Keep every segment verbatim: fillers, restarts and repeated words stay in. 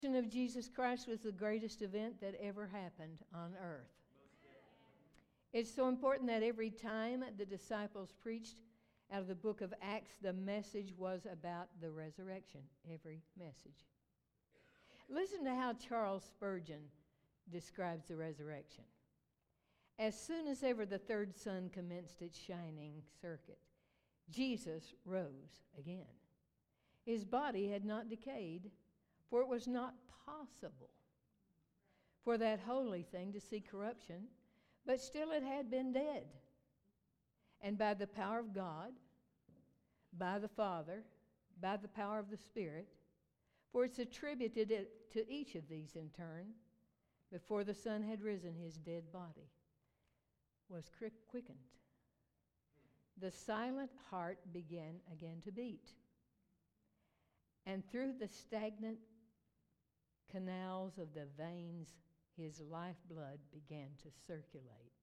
The resurrection of Jesus Christ was the greatest event that ever happened on earth. It's so important that every time the disciples preached out of the book of Acts, the message was about the resurrection. Every message. Listen to how Charles Spurgeon describes the resurrection. As soon as ever the third sun commenced its shining circuit, Jesus rose again. His body had not decayed, for it was not possible for that holy thing to see corruption, but still it had been dead. And by the power of God, by the Father, by the power of the Spirit, for it's attributed it to each of these in turn, before the sun had risen, his dead body was quickened. The silent heart began again to beat. And through the stagnant canals of the veins, his lifeblood began to circulate.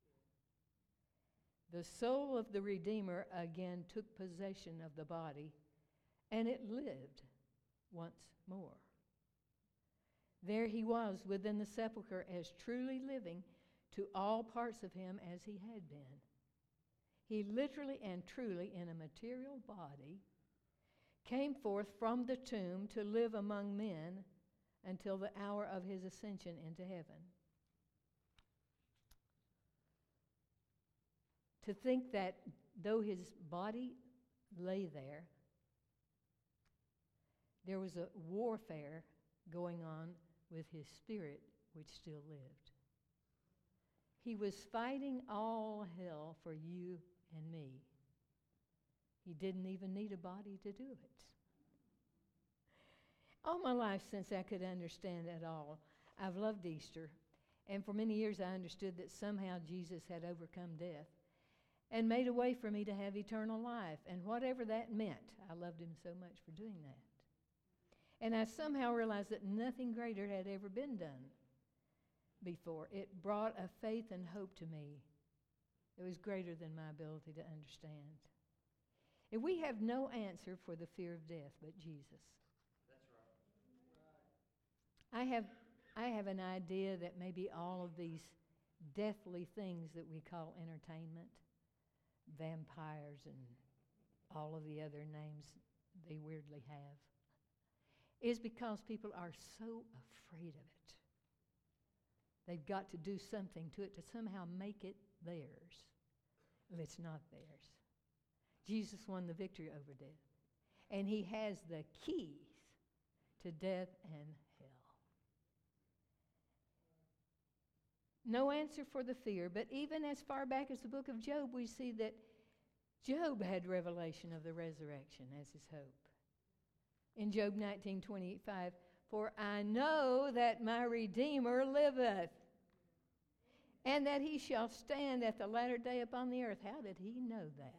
The soul of the Redeemer again took possession of the body, and it lived once more. There he was within the sepulchre, as truly living to all parts of him as he had been. He literally and truly, in a material body, came forth from the tomb to live among men until the hour of his ascension into heaven. To think that though his body lay there, there was a warfare going on with his spirit, which still lived. He was fighting all hell for you and me. He didn't even need a body to do it. All my life, since I could understand at all, I've loved Easter. And for many years I understood that somehow Jesus had overcome death and made a way for me to have eternal life. And whatever that meant, I loved him so much for doing that. And I somehow realized that nothing greater had ever been done before. It brought a faith and hope to me that was greater than my ability to understand. And we have no answer for the fear of death but Jesus. I have, I have an idea that maybe all of these deathly things that we call entertainment, vampires and all of the other names they weirdly have, is because people are so afraid of it. They've got to do something to it to somehow make it theirs. Well, it's not theirs. Jesus won the victory over death. And he has the keys to death and hell. No answer for the fear, but even as far back as the book of Job, we see that Job had revelation of the resurrection as his hope. In Job nineteen twenty-five, for I know that my Redeemer liveth, and that he shall stand at the latter day upon the earth. How did he know that?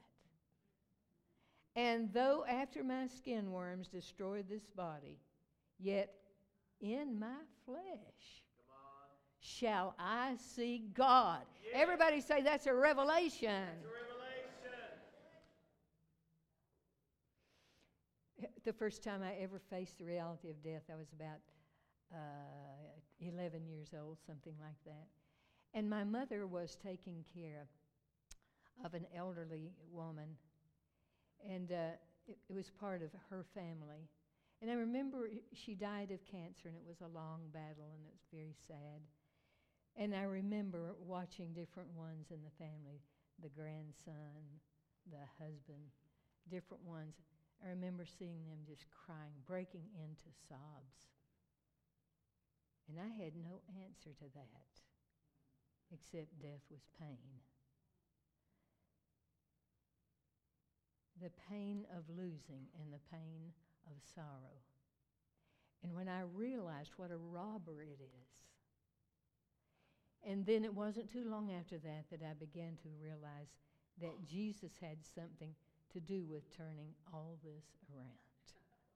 And though after my skin worms destroy this body, yet in my flesh shall I see God. Yeah. Everybody say that's a revelation. That's a revelation. The first time I ever faced the reality of death, I was about uh, eleven years old, something like that. And my mother was taking care of an elderly woman, and uh, it, it was part of her family. And I remember she died of cancer, and it was a long battle, and it was very sad. And I remember watching different ones in the family, the grandson, the husband, different ones. I remember seeing them just crying, breaking into sobs. And I had no answer to that, except death was pain. The pain of losing and the pain of sorrow. And when I realized what a robber it is, and then it wasn't too long after that that I began to realize that Jesus had something to do with turning all this around.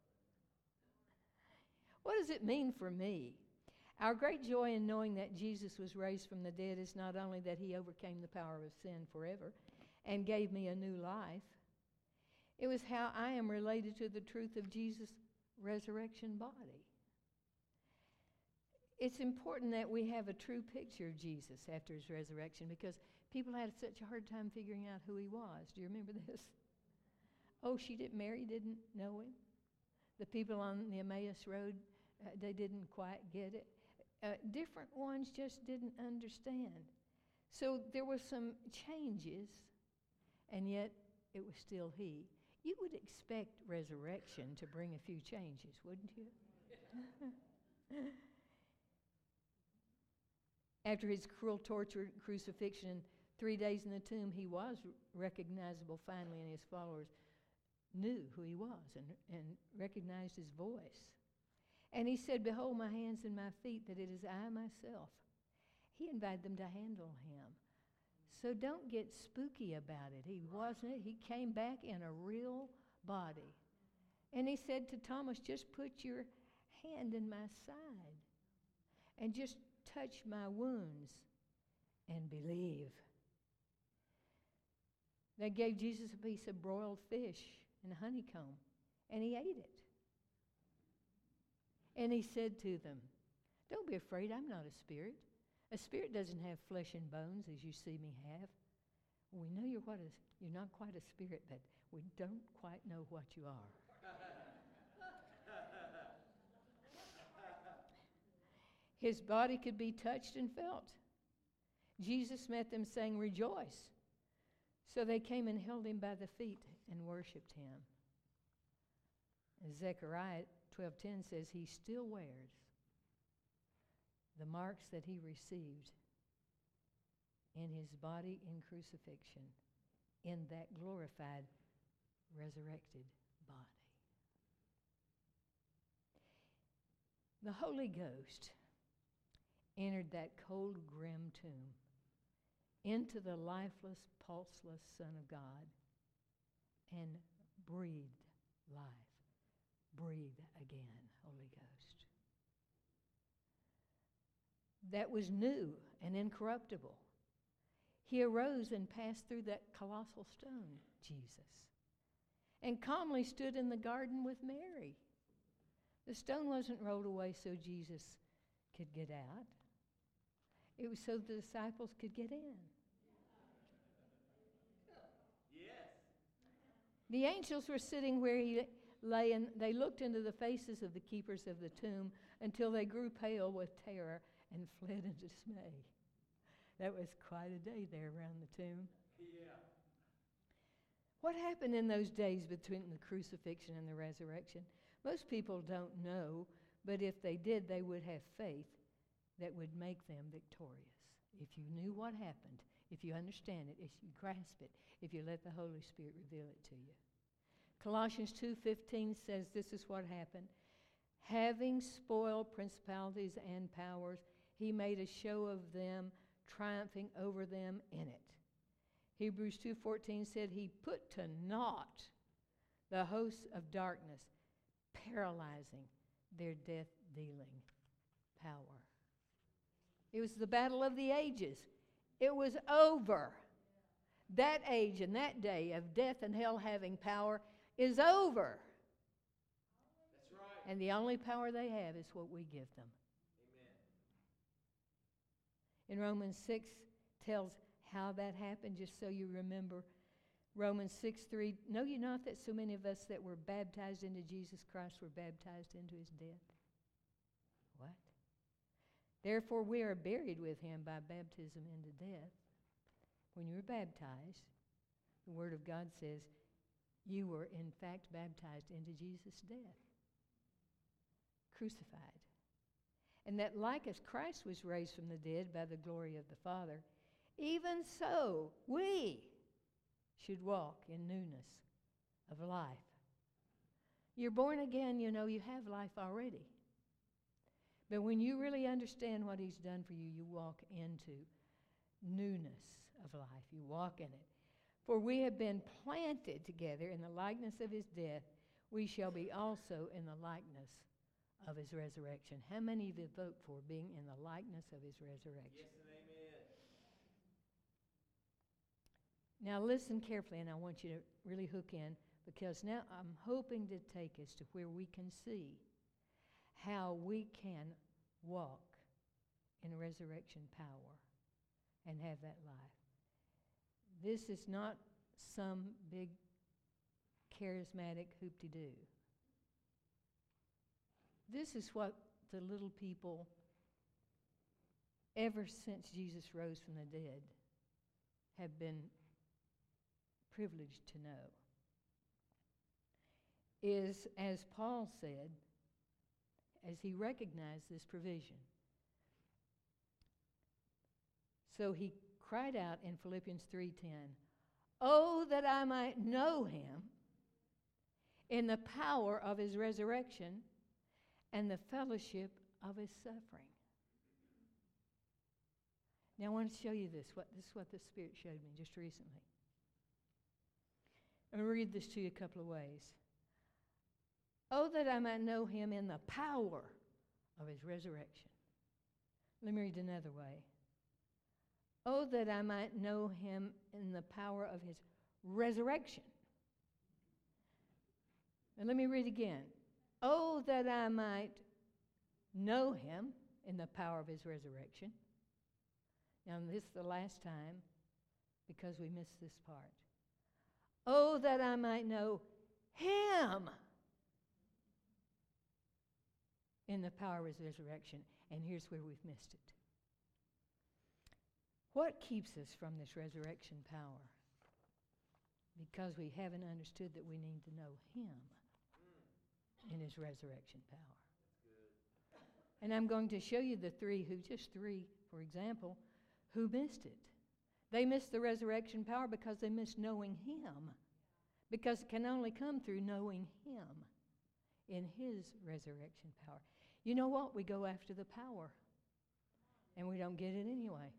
What does it mean for me? Our great joy in knowing that Jesus was raised from the dead is not only that he overcame the power of sin forever and gave me a new life, it was how I am related to the truth of Jesus' resurrection body. it's important that we have a true picture of Jesus after his resurrection, because people had such a hard time figuring out who he was. Do you remember this? Oh, she didn't, Mary didn't know him. The people on the Emmaus Road, uh, they didn't quite get it. Uh, different ones just didn't understand. So there were some changes, and yet it was still he. You would expect resurrection to bring a few changes, wouldn't you? After his cruel torture, crucifixion, three days in the tomb, he was recognizable finally, and his followers knew who he was and, and recognized his voice. And he said, "Behold my hands and my feet, that it is I myself." He invited them to handle him. So don't get spooky about it. He wasn't. He came back in a real body. And he said to Thomas, "Just put your hand in my side and just touch my wounds and believe." They gave Jesus a piece of broiled fish and honeycomb, and he ate it. And he said to them, "Don't be afraid, I'm not a spirit. A spirit doesn't have flesh and bones as you see me have. We know you're what a, you're not quite a spirit, but we don't quite know what you are." His body could be touched and felt. Jesus met them saying, "Rejoice." So they came and held him by the feet and worshiped him. As Zechariah twelve ten says, he still wears the marks that he received in his body in crucifixion, in that glorified, resurrected body. The Holy Ghost entered that cold, grim tomb into the lifeless, pulseless Son of God and breathed life. Breathe again, Holy Ghost. That was new and incorruptible. He arose and passed through that colossal stone, Jesus, and calmly stood in the garden with Mary. The stone wasn't rolled away so Jesus could get out. It was so the disciples could get in. Yes. The angels were sitting where he lay, and they looked into the faces of the keepers of the tomb until they grew pale with terror and fled in dismay. That was quite a day there around the tomb. Yeah. What happened in those days between the crucifixion and the resurrection? Most people don't know, but if they did, they would have faith that would make them victorious. If you knew what happened, if you understand it, if you grasp it, if you let the Holy Spirit reveal it to you. Colossians two fifteen says this is what happened. Having spoiled principalities and powers, he made a show of them, triumphing over them in it. Hebrews two fourteen said he put to naught the hosts of darkness, paralyzing their death-dealing power. It was the battle of the ages. It was over. That age and that day of death and hell having power is over. That's right. And the only power they have is what we give them. Amen. In Romans six tells how that happened, just so you remember. Romans six three, know you not that so many of us that were baptized into Jesus Christ were baptized into his death? What? Therefore we are buried with him by baptism into death. When you were baptized, the Word of God says you were in fact baptized into Jesus' death, crucified. And that like as Christ was raised from the dead by the glory of the Father, even so we should walk in newness of life. You're born again, you know, you have life already. But when you really understand what he's done for you, you walk into newness of life. You walk in it. For we have been planted together in the likeness of his death. We shall be also in the likeness of his resurrection. How many of you vote for being in the likeness of his resurrection? Yes and amen. Now listen carefully, and I want you to really hook in, because now I'm hoping to take us to where we can see how we can walk in resurrection power and have that life. This is not some big charismatic hoop-de-doo. This is what the little people, ever since Jesus rose from the dead, have been privileged to know. Is, as Paul said, as he recognized this provision. So he cried out in Philippians three ten, "Oh, that I might know him in the power of his resurrection and the fellowship of his suffering." Now I want to show you this. What, this is what the Spirit showed me just recently. I'm going to read this to you a couple of ways. "Oh, that I might know him in the power of his resurrection." Let me read another way. "Oh, that I might know him in the power of his resurrection." And let me read again. "Oh, that I might know him in the power of his resurrection." Now, this is the last time because we missed this part. "Oh, that I might know him in the power of his resurrection." And here's where we've missed it. What keeps us from this resurrection power? Because we haven't understood that we need to know him in his resurrection power. And I'm going to show you the three who, just three, for example, who missed it. They missed the resurrection power because they missed knowing him. Because it can only come through knowing him in his resurrection power. You know what? We go after the power, and we don't get it anyway.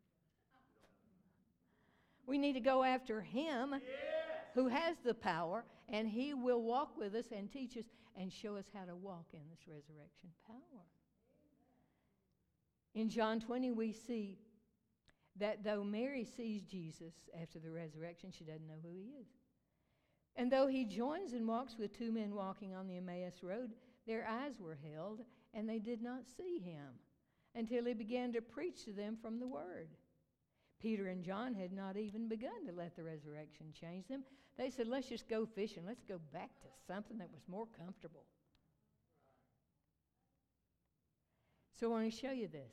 We need to go after him, Yes. who has the power, and he will walk with us and teach us and show us how to walk in this resurrection power. In John twenty, we see that though Mary sees Jesus after the resurrection, she doesn't know who he is. And though he joins and walks with two men walking on the Emmaus Road, their eyes were held, and they did not see him until he began to preach to them from the Word. Peter and John had not even begun to let the resurrection change them. They said, "Let's just go fishing. Let's go back to something that was more comfortable." So I want to show you this.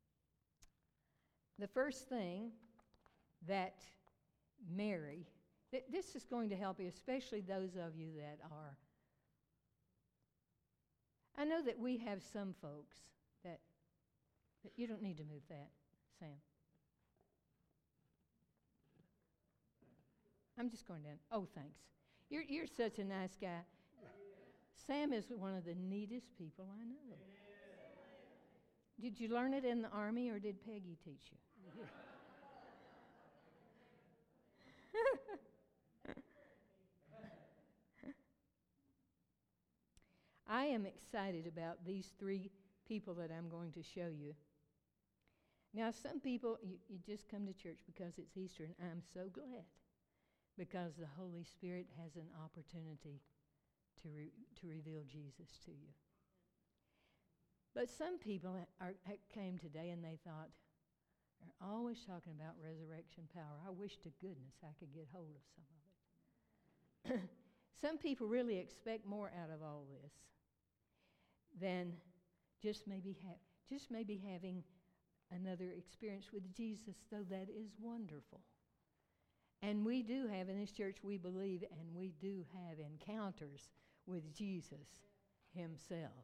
The first thing that Mary, th- this is going to help you, especially those of you that are. I know that we have some folks that, that you don't need to move that, Sam. I'm just going down. Oh, thanks. You're, you're such a nice guy. Sam is one of the neatest people I know. Did you learn it in the Army, or did Peggy teach you? I am excited about these three people that I'm going to show you. Now, some people, you, you just come to church because it's Easter, and I'm so glad, because the Holy Spirit has an opportunity to, re- to reveal Jesus to you. But some people are, came today and they thought, they're always talking about resurrection power. I wish to goodness I could get hold of some of it. Some people really expect more out of all this than just maybe, ha- just maybe having another experience with Jesus, though that is wonderful. And we do have in this church, we believe, and we do have encounters with Jesus himself.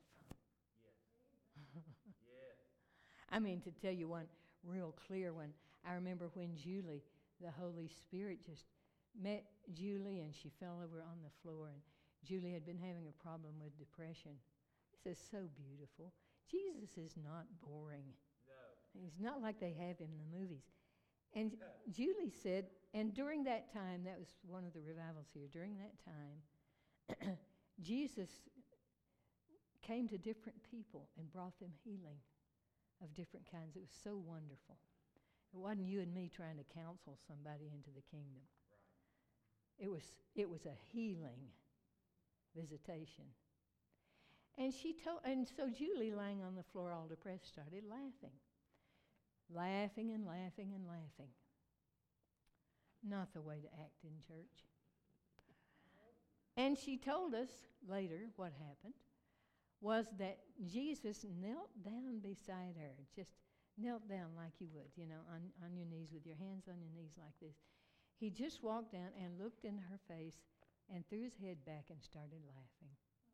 I mean, to tell you one real clear one, I remember when Julie, the Holy Spirit just met Julie, and she fell over on the floor, and Julie had been having a problem with depression. This is so beautiful. Jesus is not boring. No. He's not like they have him in the movies. And Julie said, and during that time, that was one of the revivals here, during that time, Jesus came to different people and brought them healing of different kinds. It was so wonderful. It wasn't you and me trying to counsel somebody into the kingdom. Right. It was, it was a healing visitation. And she told, and so Julie, lying on the floor all depressed, started laughing. laughing and laughing and laughing. Not the way to act in church. And she told us later what happened was that Jesus knelt down beside her, just knelt down like you would, you know, on, on your knees with your hands on your knees like this. He just walked down and looked in her face and threw his head back and started laughing.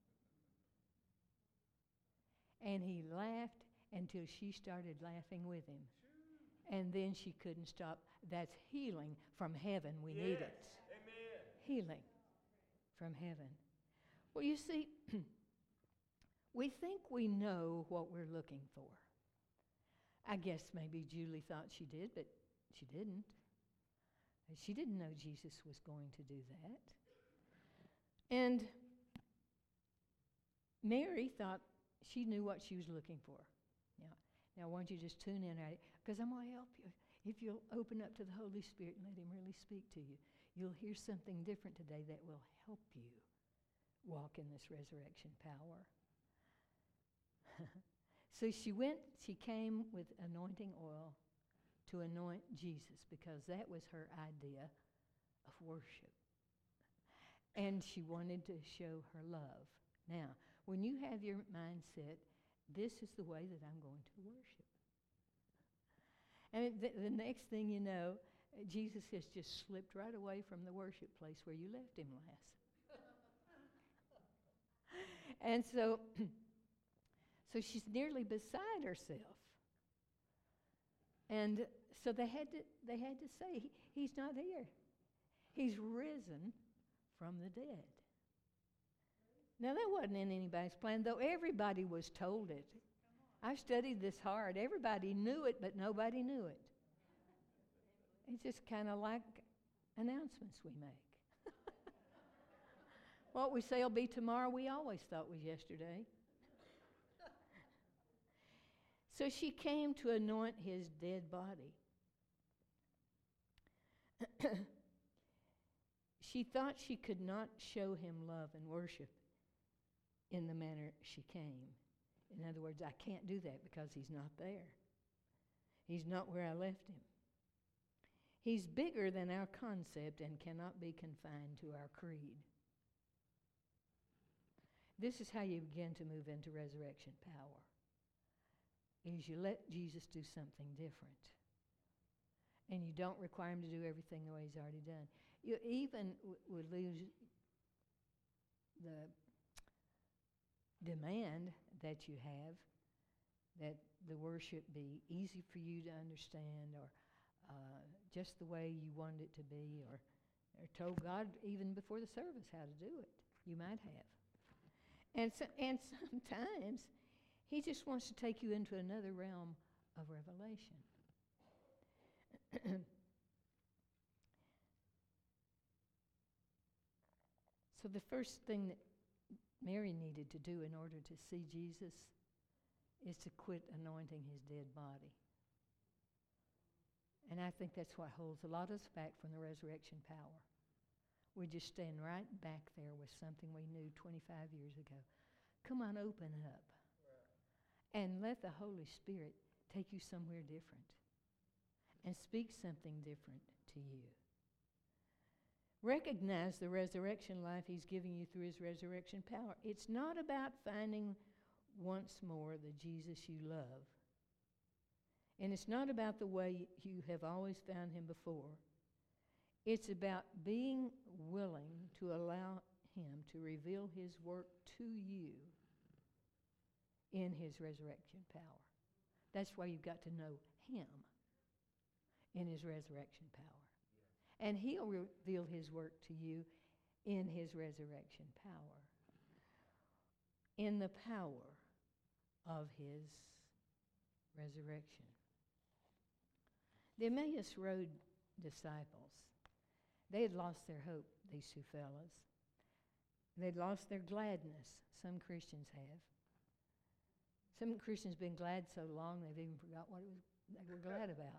And he laughed until she started laughing with him. And then she couldn't stop. That's healing from heaven. We Yes. need it. Amen. Healing from heaven. Well, you see, we think we know what we're looking for. I guess maybe Julie thought she did, but she didn't. She didn't know Jesus was going to do that. And Mary thought she knew what she was looking for. Now, now why don't you just tune in, because I'm going to help you. If you'll open up to the Holy Spirit and let him really speak to you, you'll hear something different today that will help you walk in this resurrection power. So she went, she came with anointing oil to anoint Jesus because that was her idea of worship. And she wanted to show her love. Now, when you have your mindset, this is the way that I'm going to worship. And the, the next thing you know, Jesus has just slipped right away from the worship place where you left him last. And so, so she's nearly beside herself. And so they had to, they had to say, he, he's not here. He's risen from the dead. Now, that wasn't in anybody's plan, though everybody was told it. I studied this hard. Everybody knew it, but nobody knew it. It's just kind of like announcements we make. What we say will be tomorrow, we always thought was yesterday. So she came to anoint his dead body. She thought she could not show him love and worship in the manner she came. In other words, I can't do that because he's not there. He's not where I left him. He's bigger than our concept and cannot be confined to our creed. This is how you begin to move into resurrection power. Is you let Jesus do something different. And you don't require him to do everything the way he's already done. You even w- would lose the demand that you have that the worship be easy for you to understand or uh, just the way you wanted it to be or, or told God even before the service how to do it. You might have. And so, and sometimes he just wants to take you into another realm of revelation. So the first thing that Mary needed to do in order to see Jesus is to quit anointing his dead body. And I think that's what holds a lot of us back from the resurrection power. We just stand right back there with something we knew twenty-five years ago. Come on, open up. Right. And let the Holy Spirit take you somewhere different and speak something different to you. Recognize the resurrection life he's giving you through his resurrection power. It's not about finding once more the Jesus you love. And it's not about the way you have always found him before. It's about being willing to allow him to reveal his work to you in his resurrection power. That's why you've got to know him in his resurrection power. Yeah. And he'll reveal his work to you in his resurrection power. In the power of his resurrection. The Emmaus Road disciples, they had lost their hope, these two fellas. They'd lost their gladness. Some Christians have. Some Christians have been glad so long they've even forgot what it was they were glad about.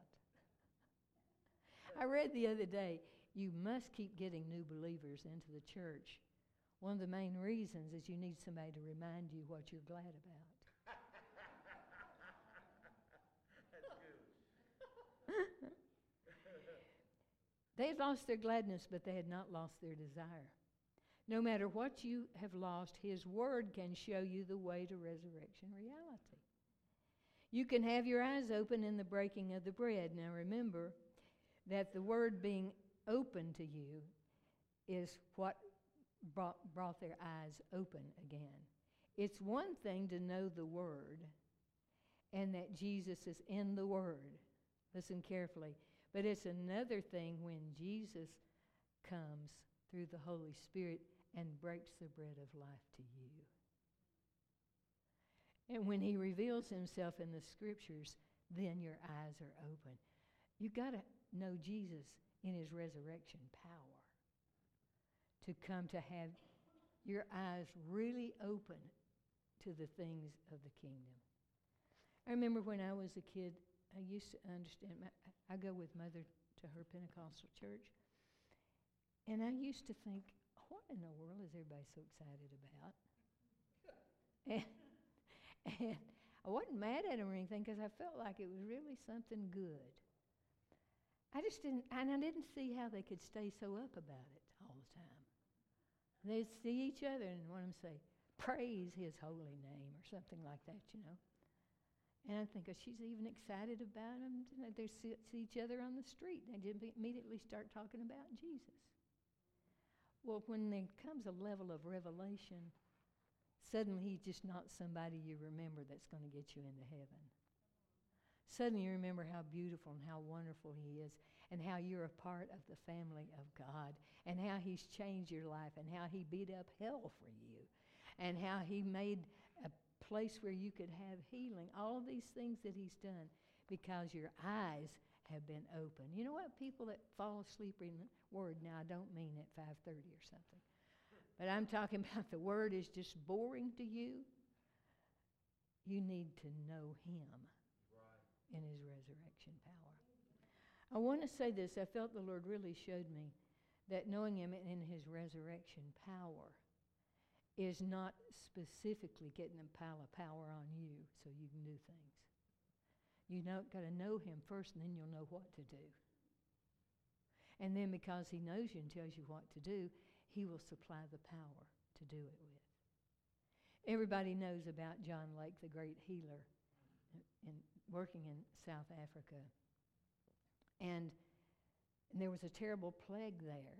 I read the other day, you must keep getting new believers into the church. One of the main reasons is you need somebody to remind you what you're glad about. That's good. They had lost their gladness, but they had not lost their desire. No matter what you have lost, His Word can show you the way to resurrection reality. You can have your eyes open in the breaking of the bread. Now remember that the Word being open to you is what brought, brought their eyes open again. It's one thing to know the Word and that Jesus is in the Word. Listen carefully. But it's another thing when Jesus comes through the Holy Spirit and breaks the bread of life to you. And when He reveals Himself in the Scriptures, then your eyes are open. You've got to know Jesus in His resurrection power to come to have your eyes really open to the things of the kingdom. I remember when I was a kid, I used to understand, my, I go with Mother to her Pentecostal church, and I used to think, what in the world is everybody so excited about? And, and I wasn't mad at them or anything because I felt like it was really something good. I just didn't, and I didn't see how they could stay so up about it all the time. They'd see each other and one of them say, praise His holy name or something like that, you know. And I think, oh, she's even excited about them. They see, see each other on the street. They just immediately start talking about Jesus. Well, when there comes a level of revelation, suddenly He's just not somebody you remember that's going to get you into heaven. Suddenly you remember how beautiful and how wonderful He is and how you're a part of the family of God and how He's changed your life and how He beat up hell for you and how He made a place where you could have healing. All of these things that He's done because your eyes have been open. You know what? People that fall asleep in the Word, now I don't mean at five thirty or something, but I'm talking about the Word is just boring to you. You need to know Him right. in His resurrection power. I want to say this. I felt the Lord really showed me that knowing Him in His resurrection power is not specifically getting a pile of power on you so you can do things. You know, got to know Him first, and then you'll know what to do. And then because He knows you and tells you what to do, He will supply the power to do it with. Everybody knows about John Lake, the great healer, in, working in South Africa. And, and there was a terrible plague there.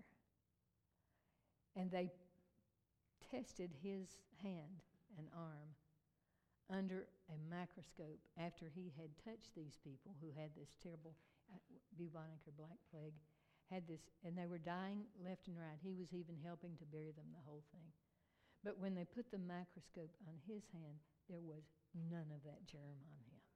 And they tested his hand and arm under a microscope after he had touched these people who had this terrible uh, bubonic or black plague, had this, and they were dying left and right. He was even helping to bury them, the whole thing. But when they put the microscope on his hand, there was none of that germ on him.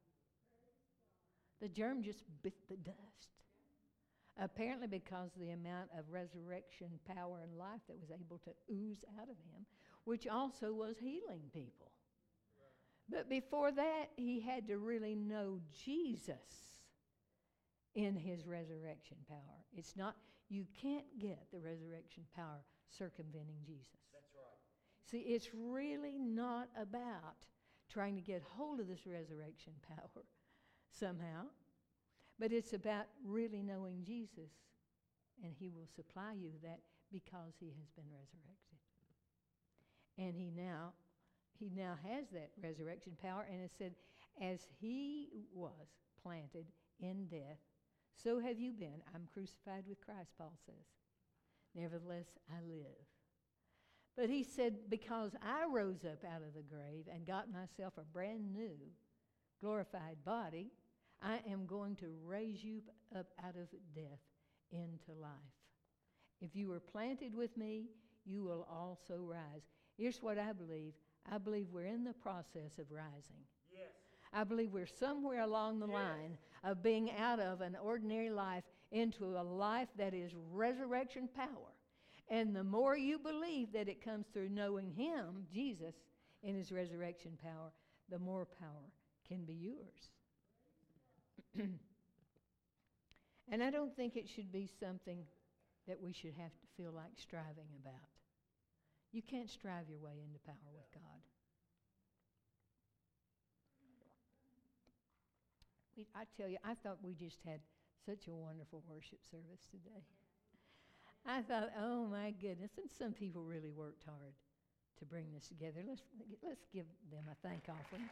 The germ just bit the dust. Apparently because of the amount of resurrection power and life that was able to ooze out of him, which also was healing people. But before that, he had to really know Jesus in His resurrection power. It's not, you can't get the resurrection power circumventing Jesus. That's right. See, it's really not about trying to get hold of this resurrection power somehow, but it's about really knowing Jesus, and He will supply you that because He has been resurrected. And He now He now has that resurrection power, and it said, as He was planted in death, so have you been. I'm crucified with Christ, Paul says. Nevertheless, I live. But he said, because I rose up out of the grave and got myself a brand new, glorified body, I am going to raise you up out of death into life. If you were planted with me, you will also rise. Here's what I believe. I believe we're in the process of rising. Yes. I believe we're somewhere along the Yes. line of being out of an ordinary life into a life that is resurrection power. And the more you believe that it comes through knowing Him, Jesus, in His resurrection power, the more power can be yours. And I don't think it should be something that we should have to feel like striving about. You can't strive your way into power with God. We, I tell you, I thought we just had such a wonderful worship service today. I thought, oh my goodness, and some people really worked hard to bring this together. Let's let's give them a thank offering.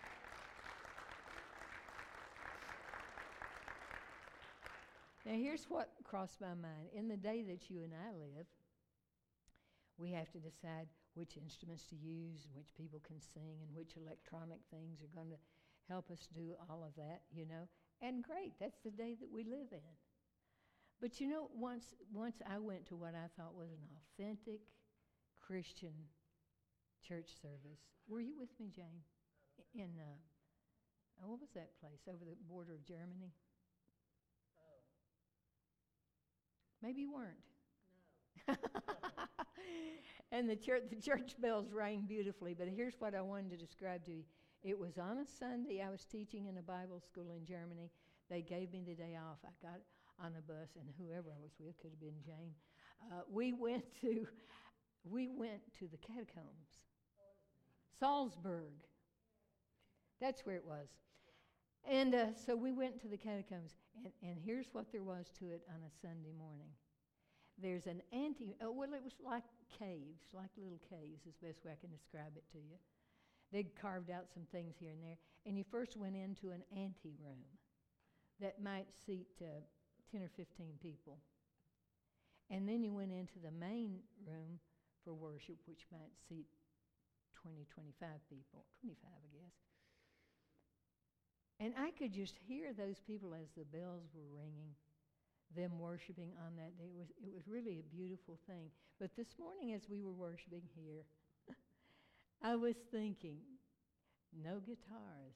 Now here's what crossed my mind. In the day that you and I live, we have to decide which instruments to use, and which people can sing, and which electronic things are going to help us do all of that, you know. And great, that's the day that we live in. But you know, once once I went to what I thought was an authentic Christian church service. Were you with me, Jane? In, uh, oh, what was that place over the border of Germany? Oh. Maybe you weren't. No. And the church, the church bells rang beautifully, but here's what I wanted to describe to you. It was on a Sunday. I was teaching in a Bible school in Germany. They gave me the day off. I got on a bus, and whoever I was with, could have been Jane. Uh, we went to we went to the catacombs, Salzburg. That's where it was. And uh, so we went to the catacombs, and, and here's what there was to it on a Sunday morning. There's an ante, oh, well, it was like caves, like little caves is the best way I can describe it to you. They'd carved out some things here and there, and you first went into an anteroom that might seat uh, ten or fifteen people. And then you went into the main room for worship, which might seat twenty, twenty-five people, twenty-five, I guess. And I could just hear those people as the bells were ringing, them worshiping on that day. It was, it was really a beautiful thing. But this morning as we were worshiping here, I was thinking, no guitars,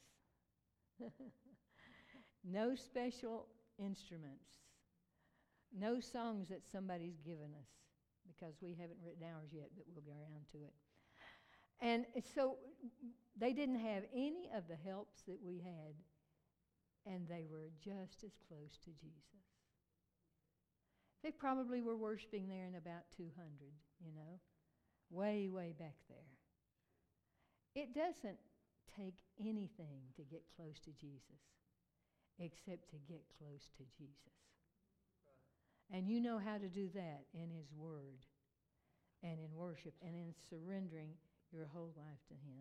no special instruments, no songs that somebody's given us, because we haven't written ours yet, but we'll get around to it. And so they didn't have any of the helps that we had, and they were just as close to Jesus. They probably were worshiping there in about two hundred, you know, way, way back there. It doesn't take anything to get close to Jesus except to get close to Jesus. Right. And you know how to do that in His Word and in worship and in surrendering your whole life to Him.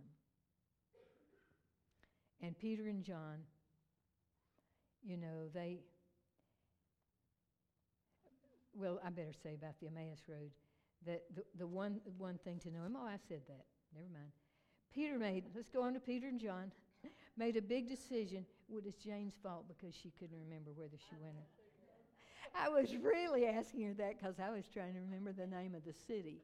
And Peter and John, you know, they, well, I better say about the Emmaus Road, that the, the one, one thing to know him, oh, I said that, never mind. Peter made, let's go on to Peter and John, made a big decision. Well, it's Jane's fault because she couldn't remember whether she went or I was really asking her that because I was trying to remember the name of the city.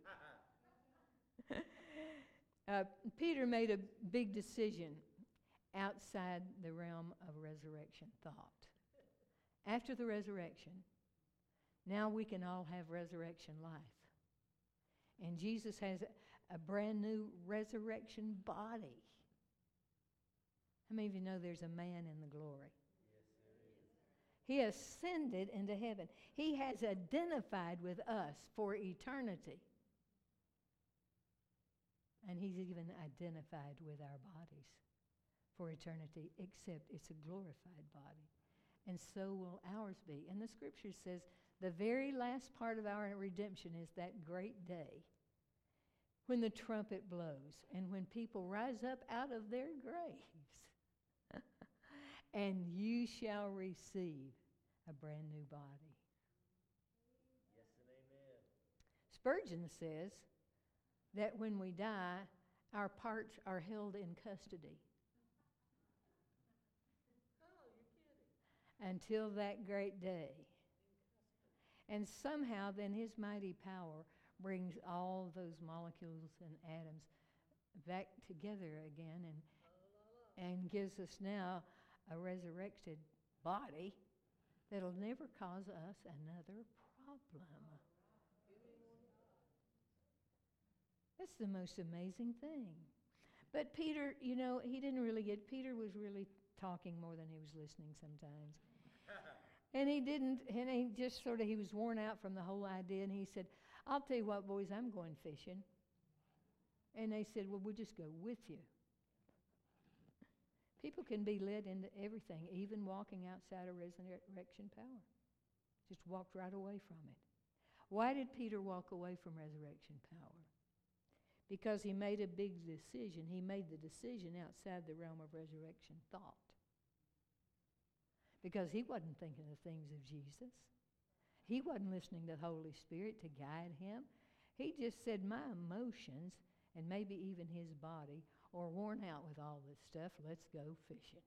uh, Peter made a big decision outside the realm of resurrection thought. After the resurrection, now we can all have resurrection life. And Jesus has a, a brand new resurrection body. How many of you know there's a man in the glory? He ascended into heaven. He has identified with us for eternity. And He's even identified with our bodies for eternity, except it's a glorified body. And so will ours be. And the Scripture says the very last part of our redemption is that great day when the trumpet blows and when people rise up out of their graves. And you shall receive a brand new body. Yes and amen. Spurgeon says that when we die, our parts are held in custody. Oh, you're kidding. Until that great day. And somehow then His mighty power brings all those molecules and atoms back together again and, and gives us now a resurrected body that'll never cause us another problem. That's the most amazing thing. But Peter, you know, he didn't really get, Peter was really talking more than he was listening sometimes. And he didn't, and he just sort of, he was worn out from the whole idea, and he said, I'll tell you what, boys, I'm going fishing. And they said, well, we'll just go with you. People can be led into everything, even walking outside of resurrection power. Just walked right away from it. Why did Peter walk away from resurrection power? Because he made a big decision. He made the decision outside the realm of resurrection thought. Because he wasn't thinking the things of Jesus. He wasn't listening to the Holy Spirit to guide him. He just said, my emotions, and maybe even his body, are worn out with all this stuff. Let's go fishing.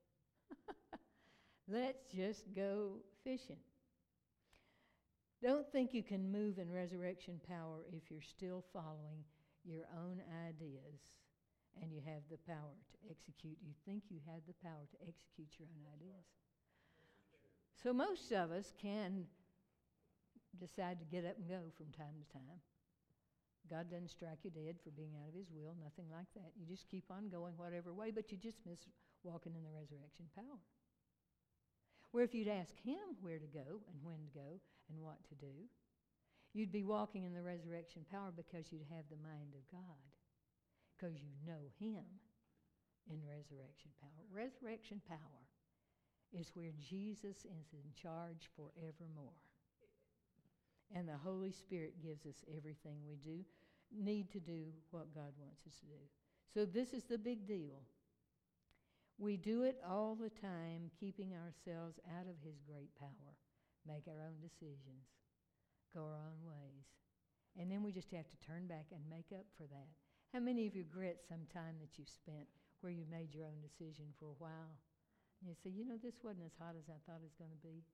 Let's just go fishing. Don't think you can move in resurrection power if you're still following your own ideas and you have the power to execute. You think you have the power to execute your own ideas. So most of us can decide to get up and go from time to time. God doesn't strike you dead for being out of his will, nothing like that. You just keep on going whatever way, but you just miss walking in the resurrection power. Where if you'd ask him where to go and when to go and what to do, you'd be walking in the resurrection power because you'd have the mind of God, because you know him in resurrection power. Resurrection power is where Jesus is in charge forevermore. And the Holy Spirit gives us everything we do, need to do what God wants us to do. So this is the big deal. We do it all the time, keeping ourselves out of his great power, make our own decisions, go our own ways. And then we just have to turn back and make up for that. How many of you regret some time that you spent where you made your own decision for a while? And you say, you know, this wasn't as hot as I thought it was going to be.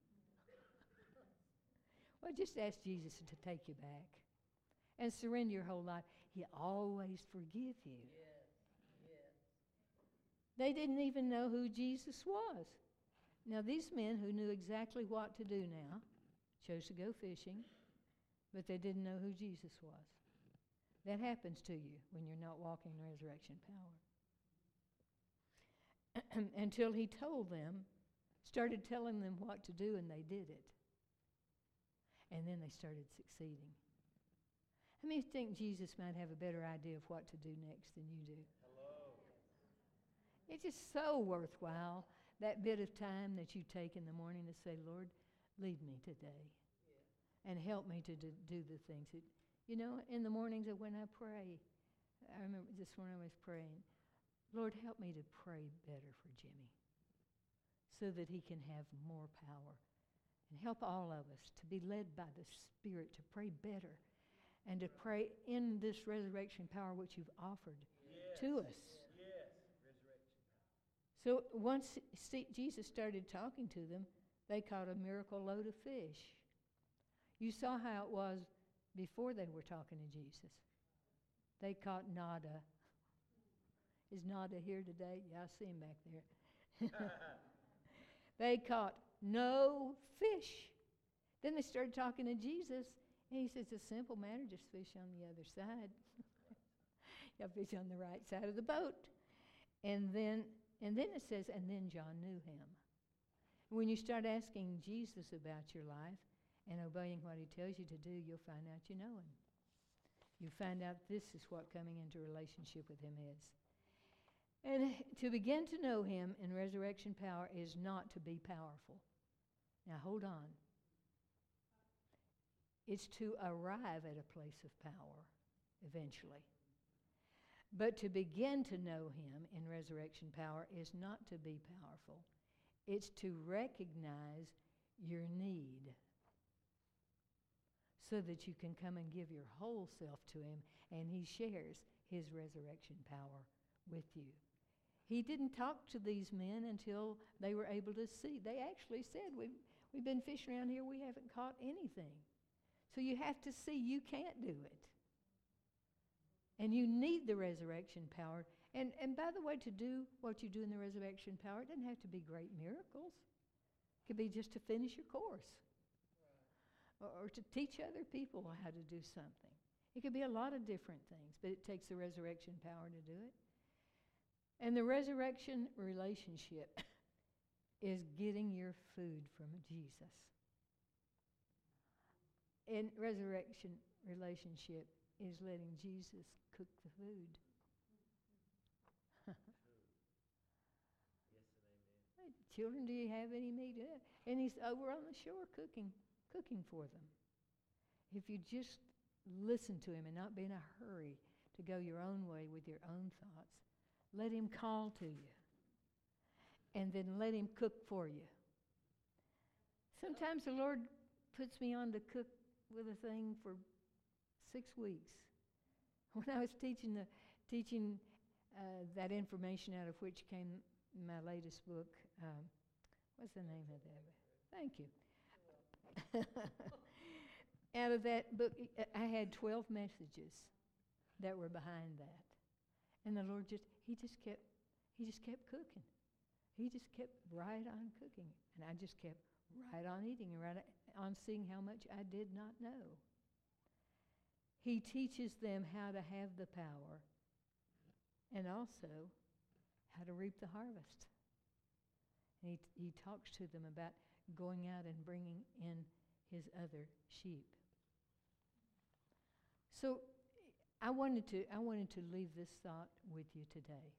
Well, just ask Jesus to take you back and surrender your whole life. He'll always forgive you. Yes. Yes. They didn't even know who Jesus was. Now, these men who knew exactly what to do now chose to go fishing, but they didn't know who Jesus was. That happens to you when you're not walking in resurrection power. Until he told them, started telling them what to do, and they did it. And then they started succeeding. How many think Jesus might have a better idea of what to do next than you do? Hello. It's just so worthwhile, that bit of time that you take in the morning to say, Lord, lead me today. Yeah. And help me to do, do the things that, you know, in the mornings when I pray, I remember this morning I was praying, Lord, help me to pray better for Jimmy so that he can have more power. And help all of us to be led by the Spirit to pray better and to pray in this resurrection power which you've offered Yes. to us. Yes. Resurrection power. So once see, Jesus started talking to them, they caught a miracle load of fish. You saw how it was before they were talking to Jesus. They caught nada. Is Nada here today? Yeah, I see him back there. They caught no fish. Then they started talking to Jesus, and he says, it's a simple matter, just fish on the other side. You fish on the right side of the boat. And then, and then it says, and then John knew him. When you start asking Jesus about your life and obeying what he tells you to do, you'll find out you know him. You find out this is what coming into a relationship with him is. And to begin to know him in resurrection power is not to be powerful. Now hold on. It's to arrive at a place of power eventually. But to begin to know him in resurrection power is not to be powerful. It's to recognize your need so that you can come and give your whole self to him, and he shares his resurrection power with you. He didn't talk to these men until they were able to see. They actually said, we've, we've been fishing around here, we haven't caught anything. So you have to see you can't do it. And you need the resurrection power. And, and by the way, to do what you do in the resurrection power, it doesn't have to be great miracles. It could be just to finish your course. Right. Or, or to teach other people how to do something. It could be a lot of different things, but it takes the resurrection power to do it. And the resurrection relationship is getting your food from Jesus. And resurrection relationship is letting Jesus cook the food. Yes and amen. Children, do you have any meat? And he's over on the shore cooking, cooking for them. if you just listen to him and not be in a hurry to go your own way with your own thoughts, let him call to you. And then let him cook for you. Sometimes the Lord puts me on to cook with a thing for six weeks. When I was teaching the teaching uh, that information out of which came my latest book, um, what's the name of that? Thank you. Out of that book, I had twelve messages that were behind that, and the Lord just He just kept He just kept cooking. He just kept right on cooking, and I just kept right on eating and right on seeing how much I did not know. He teaches them how to have the power and also how to reap the harvest. And he, he talks to them about going out and bringing in his other sheep. So I wanted to I wanted to leave this thought with you today.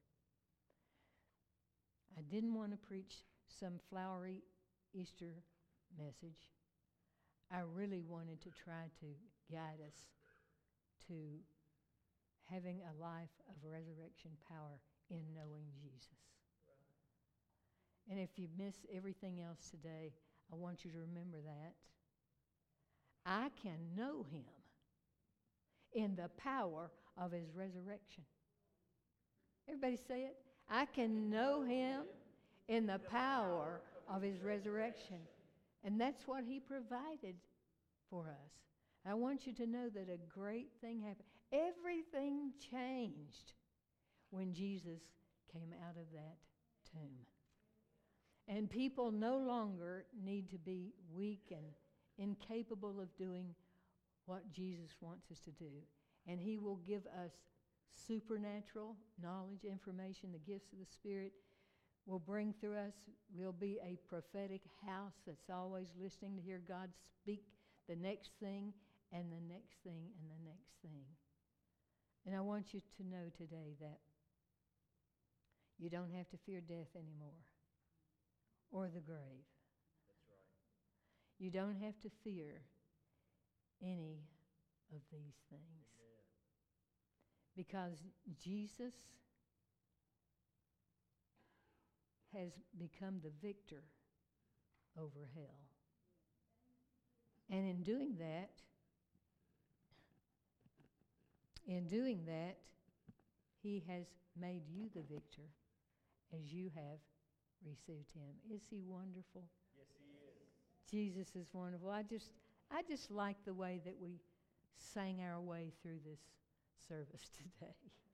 I didn't want to preach some flowery Easter message. I really wanted to try to guide us to having a life of resurrection power in knowing Jesus. Right. And if you miss everything else today, I want you to remember that. I can know him in the power of his resurrection. Everybody say it. I can know him in the power of his resurrection. And that's what he provided for us. I want you to know that a great thing happened. Everything changed when Jesus came out of that tomb. And people no longer need to be weak and incapable of doing what Jesus wants us to do. And he will give us supernatural knowledge, information, the gifts of the Spirit will bring through us. We'll be a prophetic house that's always listening to hear God speak the next thing and the next thing and the next thing. And I want you to know today that you don't have to fear death anymore or the grave. That's right. You don't have to fear any of these things. Amen. Because Jesus has become the victor over hell. And in doing that, in doing that, he has made you the victor as you have received him. Is he wonderful? Yes, he is. Jesus is wonderful. I just I just like the way that we sang our way through this service today.